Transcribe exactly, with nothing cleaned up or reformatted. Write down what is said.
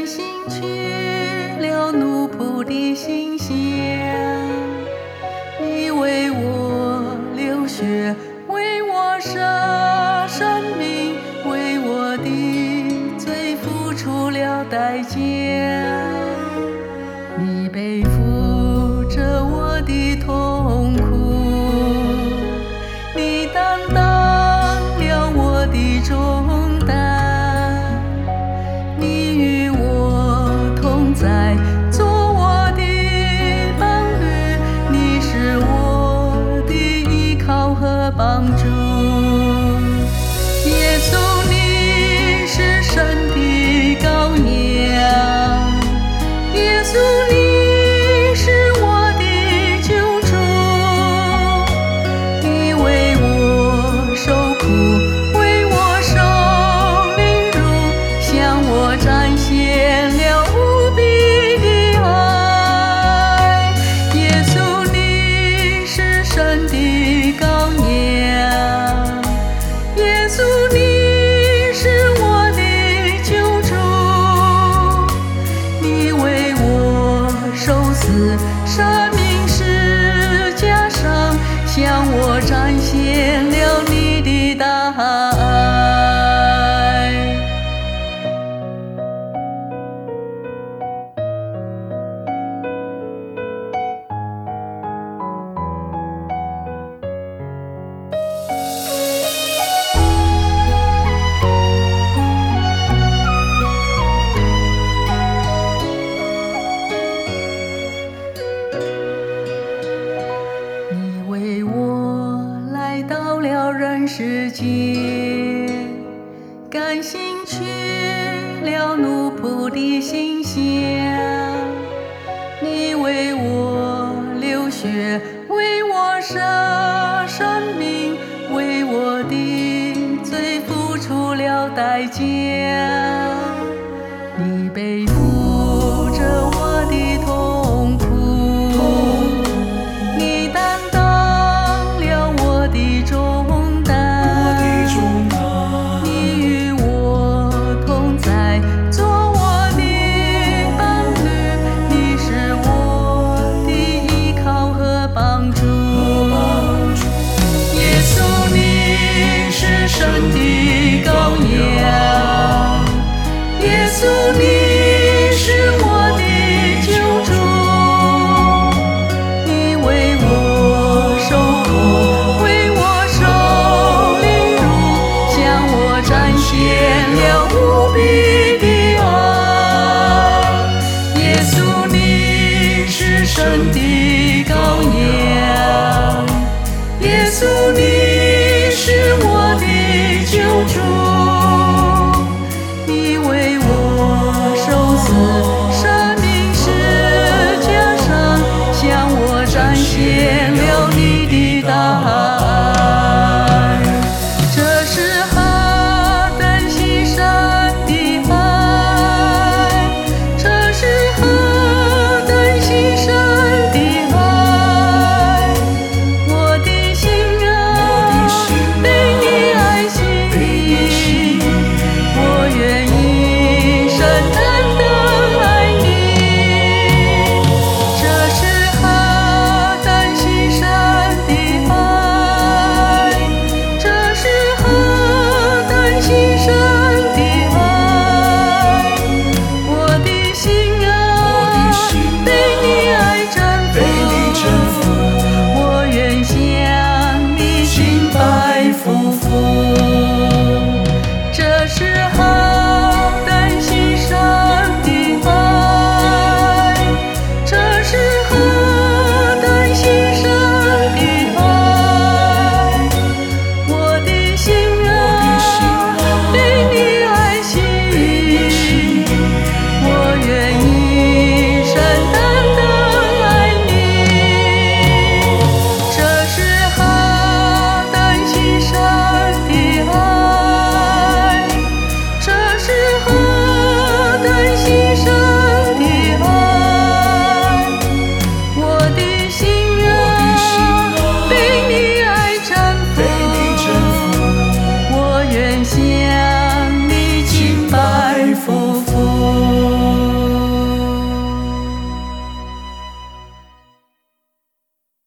甘心去了奴仆的形象，你为我流血，为我舍生命，为我的罪付出了代价。你背负着我的痛苦，你担当了我的重担，你与我同在，做我的伴侣，你是我的依靠和帮助。耶稣，你是神的羔羊，耶稣，你是我的救主，你为我受苦，为我受凌辱，向我展现了无比的爱。耶稣，你是神的羔羊，耶稣，你是我的救主，你为我受死，生命十架上，向我展现了你的大爱。你为我来到了人世间，甘心去了奴仆的形象，你为我流血，为我舍生命，为我的罪付出了代价。你背负着我的痛苦，你担当了我的重担，你与我同在，做我的伴侣，你是我的依靠和帮助。耶稣，你是神的羔羊，耶稣，你